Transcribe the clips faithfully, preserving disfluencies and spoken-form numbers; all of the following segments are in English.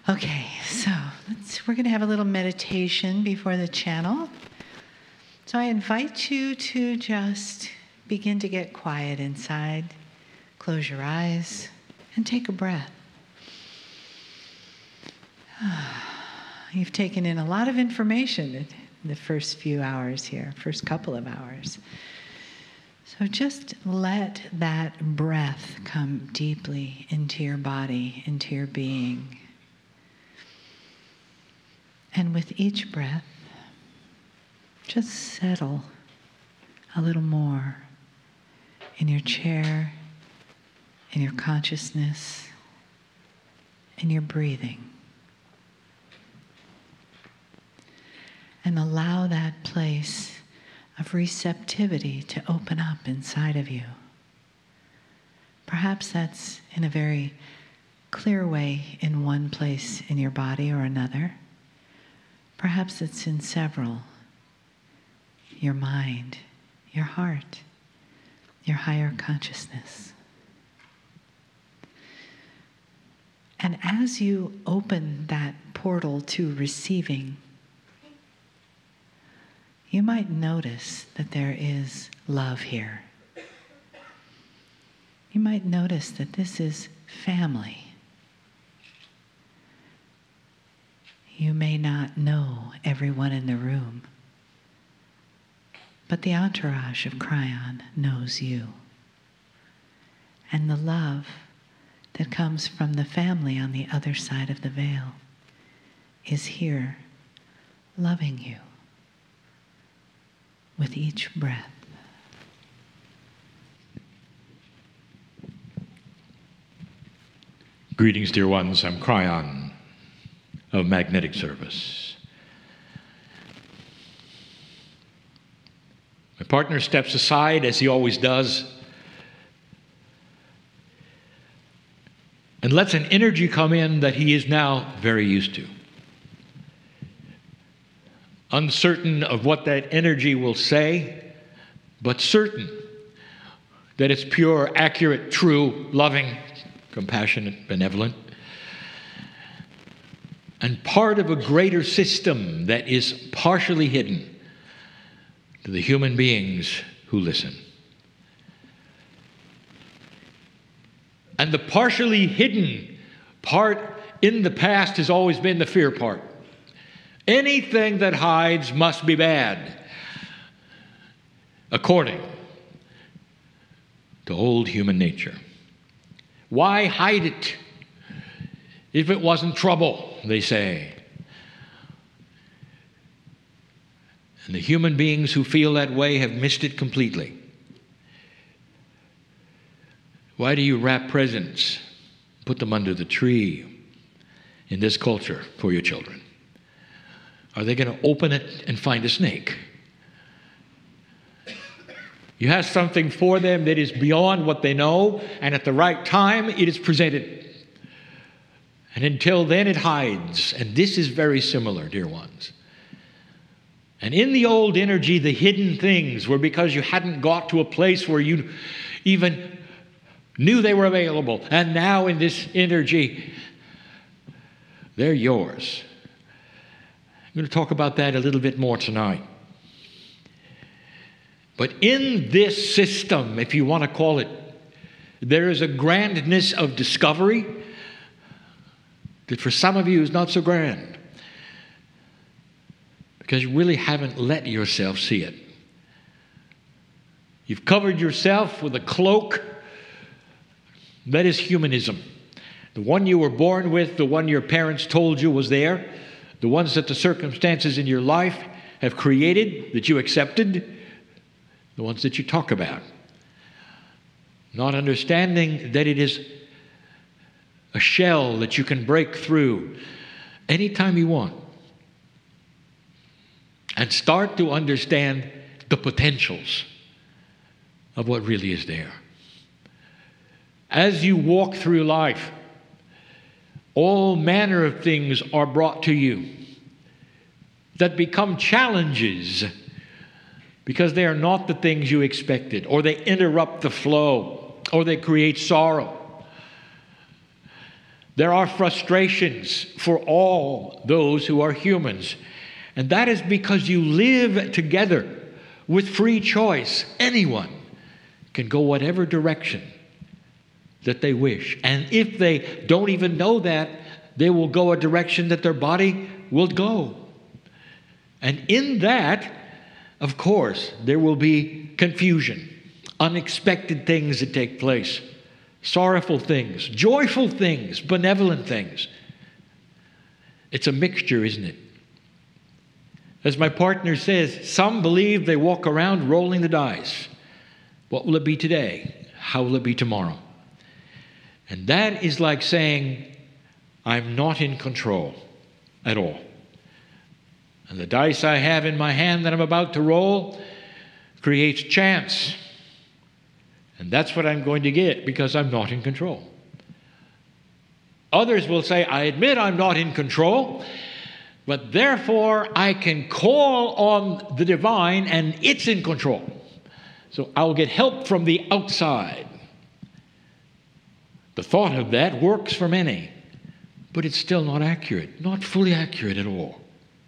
Okay, so let's, we're going to have a little meditation before the channel. So I invite you to just begin to get quiet inside. Close your eyes and take a breath. You've taken in a lot of information in the first few hours here, first couple of hours. So just let that breath come deeply into your body, into your being. And with each breath, just settle a little more in your chair, in your consciousness, in your breathing. And allow that place of receptivity to open up inside of you. Perhaps that's in a very clear way in one place in your body or another. Perhaps it's in several. Your mind, your heart, your higher consciousness. And as you open that portal to receiving, you might notice that there is love here. You might notice that this is family. You may not know everyone in the room, but the entourage of Kryon knows you. And the love that comes from the family on the other side of the veil is here, loving you with each breath. Greetings, dear ones. I'm Kryon of Magnetic Service. My partner steps aside, as he always does, and lets an energy come in that he is now very used to. Uncertain of what that energy will say, but certain that it's pure, accurate, true, loving, compassionate, benevolent, and part of a greater system that is partially hidden to the human beings who listen. And the partially hidden part in the past has always been the fear part. Anything that hides must be bad, according to old human nature. Why hide it if it wasn't trouble, they say. And the human beings who feel that way have missed it completely. Why do you wrap presents, put them under the tree in this culture for your children? Are they going to open it and find a snake? You have something for them that is beyond what they know, and at the right time it is presented. And until then it hides. And this is very similar, dear ones. And in the old energy, the hidden things were because you hadn't got to a place where you even knew they were available. And now in this energy, they're yours. I'm going to talk about that a little bit more tonight. But in this system, if you want to call it, there is a grandness of discovery that for some of you is not so grand, because you really haven't let yourself see it. You've covered yourself with a cloak that is humanism. The one you were born with, the one your parents told you was there, the ones that the circumstances in your life have created that you accepted, the ones that you talk about. Not understanding that it is a shell that you can break through anytime you want and start to understand the potentials of what really is there. As you walk through life, all manner of things are brought to you that become challenges because they are not the things you expected, or they interrupt the flow, or they create sorrow. There are frustrations for all those who are humans. And that is because you live together with free choice. Anyone can go whatever direction that they wish. And if they don't even know that, they will go a direction that their body will go. And in that, of course, there will be confusion, unexpected things that take place, sorrowful things, joyful things, benevolent things. It's a mixture, isn't it? As my partner says, some believe they walk around rolling the dice. What will it be today? How will it be tomorrow? And that is like saying, I'm not in control at all. And the dice I have in my hand that I'm about to roll creates chance. And that's what I'm going to get because I'm not in control. Others will say, I admit I'm not in control, but therefore I can call on the divine and it's in control. So I'll get help from the outside. The thought of that works for many, but it's still not accurate, not fully accurate at all.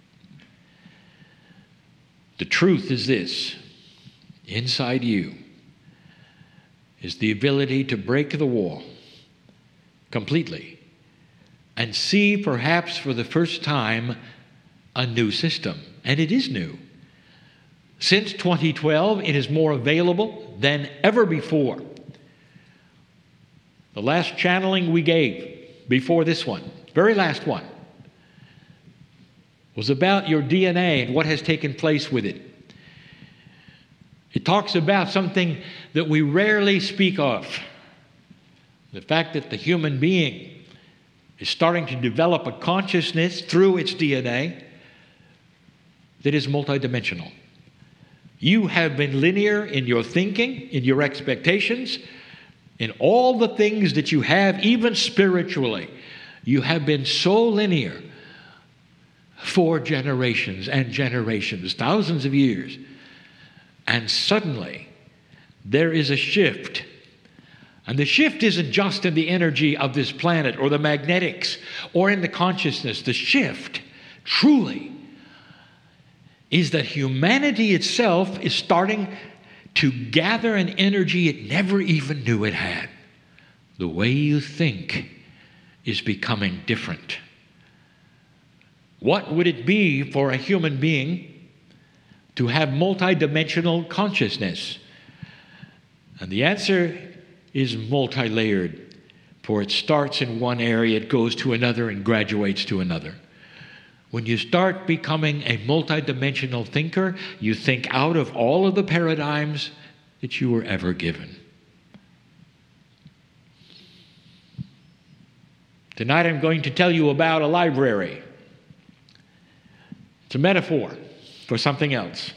The truth is this: inside you is the ability to break the wall completely and see, perhaps for the first time, a new system. And it is new. Since twenty twelve, it is more available than ever before. The last channeling we gave before this one, very last one, was about your D N A and what has taken place with it. It talks about something that we rarely speak of. The fact that the human being is starting to develop a consciousness through its D N A that is multidimensional. You have been linear in your thinking, in your expectations, in all the things that you have, even spiritually. You have been so linear for generations and generations, thousands of years. And suddenly, there is a shift. And the shift isn't just in the energy of this planet or the magnetics or in the consciousness. The shift, truly, is that humanity itself is starting to gather an energy it never even knew it had. The way you think is becoming different. What would it be for a human being to have multidimensional consciousness? And the answer is multi-layered, for it starts in one area, it goes to another and graduates to another. When you start becoming a multidimensional thinker, you think out of all of the paradigms that you were ever given. Tonight I'm going to tell you about a library. It's a metaphor for something else.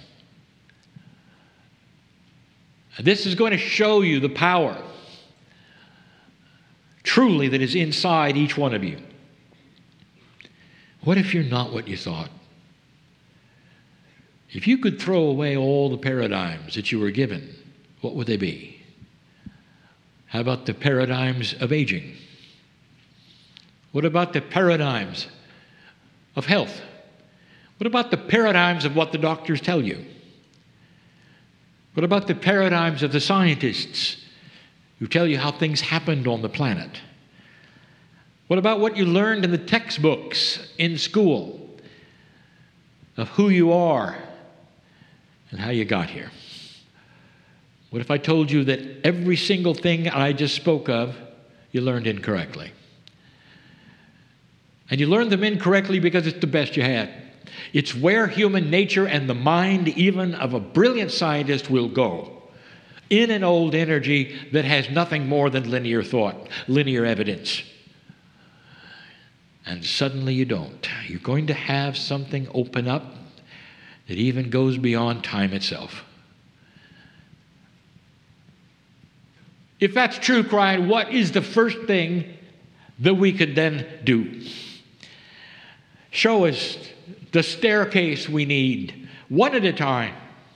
And this is going to show you the power, truly, that is inside each one of you. What if you're not what you thought? If you could throw away all the paradigms that you were given, what would they be? How about the paradigms of aging? What about the paradigms of health? What about the paradigms of what the doctors tell you? What about the paradigms of the scientists who tell you how things happened on the planet? What about what you learned in the textbooks in school of who you are and how you got here? What if I told you that every single thing I just spoke of, you learned incorrectly? And you learned them incorrectly because it's the best you had. It's where human nature and the mind, even of a brilliant scientist, will go. In an old energy that has nothing more than linear thought, linear evidence. And suddenly you don't. You're going to have something open up that even goes beyond time itself. If that's true, Brian, what is the first thing that we could then do? Show us the staircase we need, one at a time.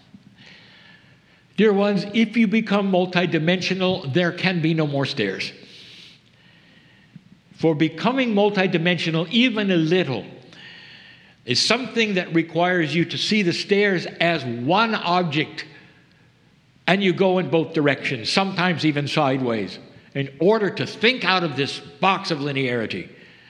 Dear ones, if you become multidimensional, there can be no more stairs. for becoming multidimensional even a little is something that requires you to see the stairs as one object, and you go in both directions, sometimes even sideways, in order to think out of this box of linearity.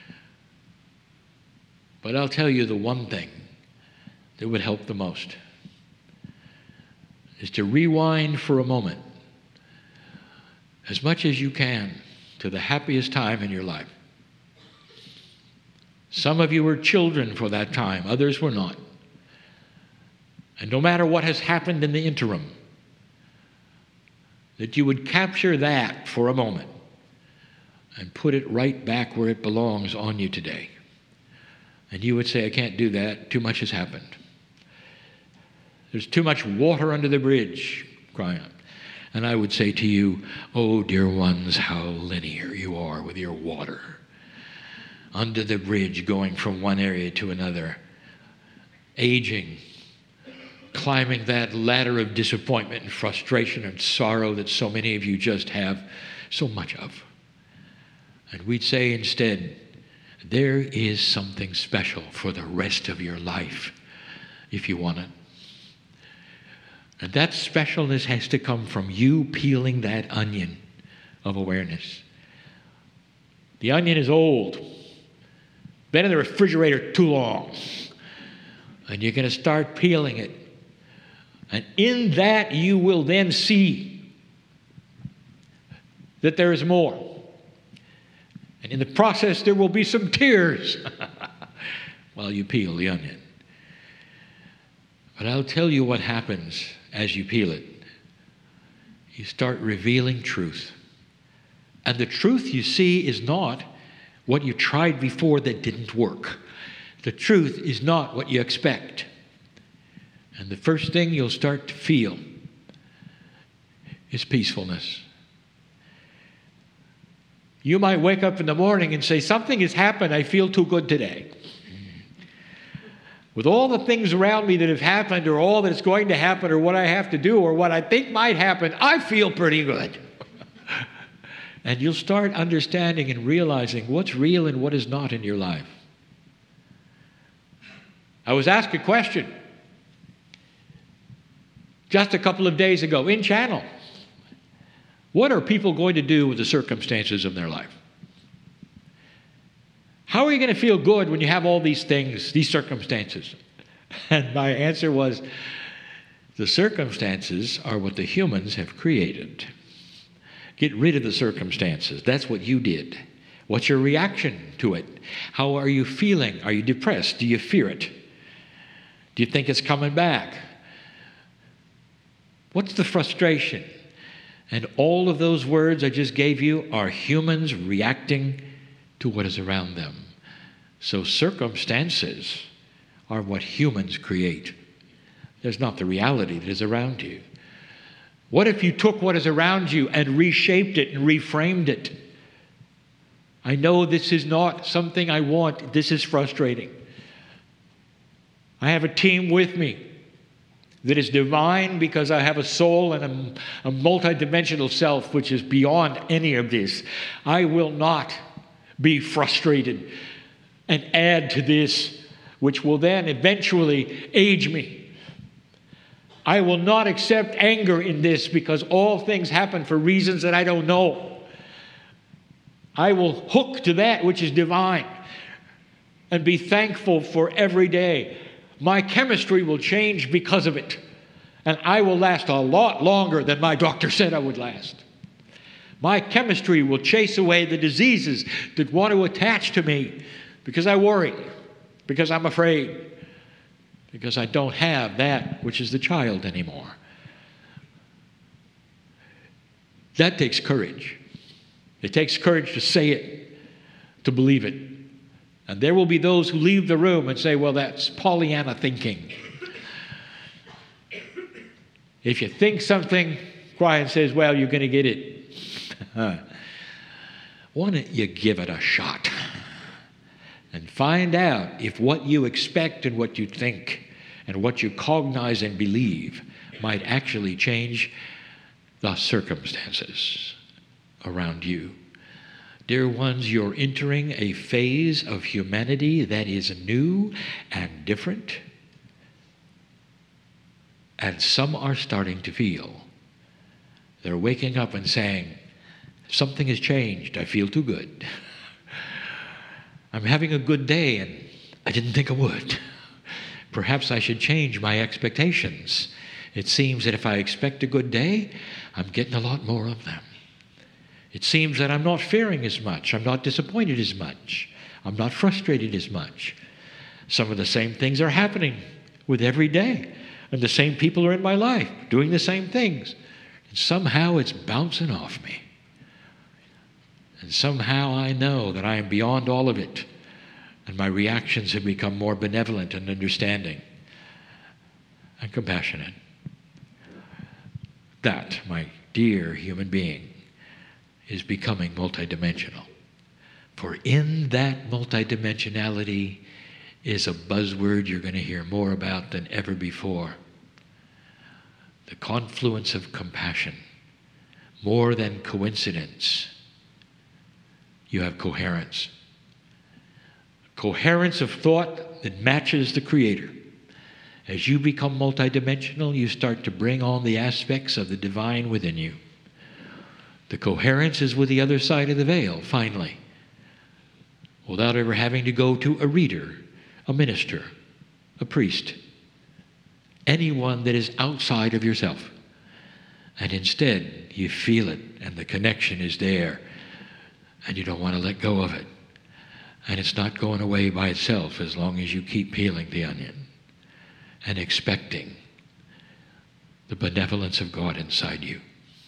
But I'll tell you the one thing that would help the most is to rewind for a moment, as much as you can, to the happiest time in your life. Some of you were children for that time, others were not. And no matter what has happened in the interim, that you would capture that for a moment and put it right back where it belongs on you today. And you would say, I can't do that. Too much has happened. There's too much water under the bridge, crying out. And I would say to you, oh, dear ones, how linear you are with your water. Under the bridge, going from one area to another. Aging. Climbing that ladder of disappointment and frustration and sorrow that so many of you just have so much of. And we'd say instead, there is something special for the rest of your life if you want it. And that specialness has to come from you peeling that onion of awareness. The onion is old. Been in the refrigerator too long. And you're going to start peeling it. And in that you will then see that there is more. And in the process there will be some tears while you peel the onion. But I'll tell you what happens as you peel it. You start revealing truth. And the truth you see is not what you tried before that didn't work. The truth is not what you expect. And the first thing you'll start to feel is peacefulness. You might wake up in the morning and say, something has happened, I feel too good today. With all the things around me that have happened, or all that's going to happen, or what I have to do, or what I think might happen, I feel pretty good. And you'll start understanding and realizing what's real and what is not in your life. I was asked a question just a couple of days ago in Channel. What are people going to do with the circumstances of their life? How are you going to feel good when you have all these things, these circumstances? And my answer was, the circumstances are what the humans have created. Get rid of the circumstances. That's what you did. What's your reaction to it? How are you feeling? Are you depressed? Do you fear it? Do you think it's coming back? What's the frustration? And all of those words I just gave you are humans reacting to what is around them. So circumstances are what humans create. There's not the reality that is around you. What if you took what is around you and reshaped it and reframed it? I know this is not something I want. This is frustrating. I have a team with me that is divine because I have a soul and a, a multidimensional self which is beyond any of this. I will not be frustrated and add to this, which will then eventually age me. I will not accept anger in this because all things happen for reasons that I don't know. I will hook to that which is divine and be thankful for every day. My chemistry will change because of it, and I will last a lot longer than my doctor said I would last. My chemistry will chase away the diseases that want to attach to me because I worry, because I'm afraid, because I don't have that which is the child anymore. That takes courage. It takes courage to say it, to believe it. And there will be those who leave the room and say, well, that's Pollyanna thinking. If you think something, Brian says, well, you're going to get it. Why don't you give it a shot and find out if what you expect and what you think and what you cognize and believe might actually change the circumstances around you. Dear ones, you're entering a phase of humanity that is new and different. And some are starting to feel. They're waking up and saying, something has changed. I feel too good. I'm having a good day and I didn't think I would. Perhaps I should change my expectations. It seems that if I expect a good day, I'm getting a lot more of them. It seems that I'm not fearing as much. I'm not disappointed as much. I'm not frustrated as much. Some of the same things are happening with every day. And the same people are in my life doing the same things. And somehow it's bouncing off me. And somehow I know that I am beyond all of it. And my reactions have become more benevolent and understanding and compassionate. That, my dear human being, is becoming multidimensional. For in that multidimensionality is a buzzword you're going to hear more about than ever before. The confluence of compassion. More than coincidence. You have coherence. Coherence of thought that matches the Creator. As you become multidimensional, you start to bring on the aspects of the divine within you. The coherence is with the other side of the veil, finally, without ever having to go to a reader, a minister, a priest, anyone that is outside of yourself. And instead, you feel it, and the connection is there, and you don't want to let go of it. And it's not going away by itself as long as you keep peeling the onion and expecting the benevolence of God inside you.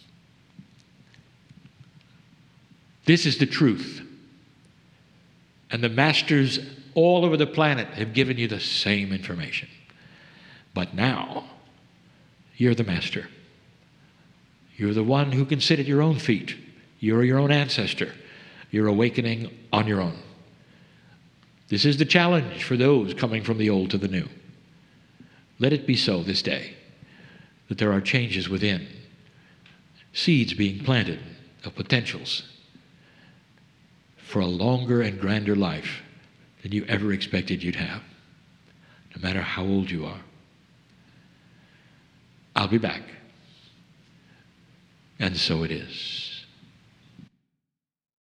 This is the truth. And the masters all over the planet have given you the same information. But now, you're the master. You're the one who can sit at your own feet. You're your own ancestor. You're awakening on your own. This is the challenge for those coming from the old to the new. Let it be so this day, that there are changes within, seeds being planted of potentials for a longer and grander life than you ever expected you'd have, no matter how old you are. I'll be back. And so it is.